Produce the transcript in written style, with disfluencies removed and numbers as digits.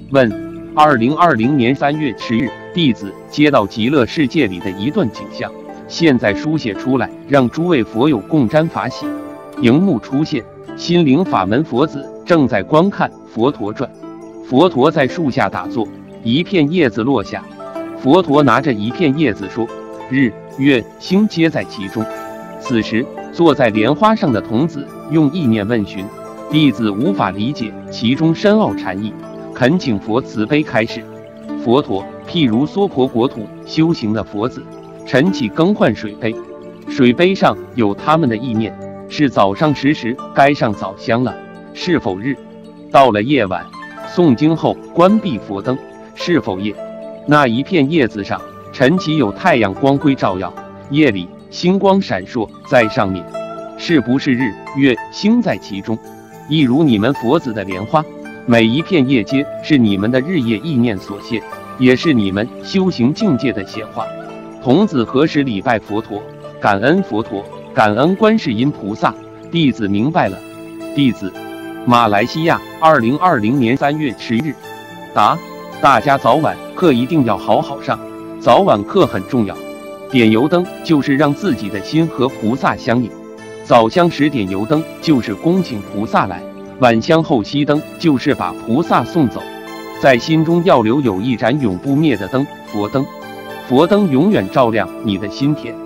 问：2020年3月10日，弟子接到极乐世界里的一段景象，现在书写出来，让诸位佛友共沾法喜。荧幕出现，心灵法门佛子正在观看《佛陀传》，佛陀在树下打坐，一片叶子落下，佛陀拿着一片叶子说：“日、月、星皆在其中。”此时，坐在莲花上的童子用意念问询，弟子无法理解其中深奥禅意，恳请佛慈悲开示。佛陀譬如娑婆国土修行的佛子，晨起更换水杯，水杯上有他们的意念，是早上时该上早香了，是否日？到了夜晚，诵经后关闭佛灯，是否夜？那一片叶子上，晨起有太阳光辉照耀，夜里星光闪烁在上面，是不是日、月、星在其中？一如你们佛子的莲花，每一片叶皆是你们的日夜意念所现，也是你们修行境界的显化。童子何时礼拜佛陀？感恩佛陀，感恩观世音菩萨。弟子明白了。弟子，马来西亚，2020年3月10日。答：大家早晚课一定要好好上，早晚课很重要。点油灯就是让自己的心和菩萨相应，早香时点油灯就是恭请菩萨来，晚香后熄灯就是把菩萨送走。在心中要留有一盏永不灭的灯，佛灯。佛灯永远照亮你的心田。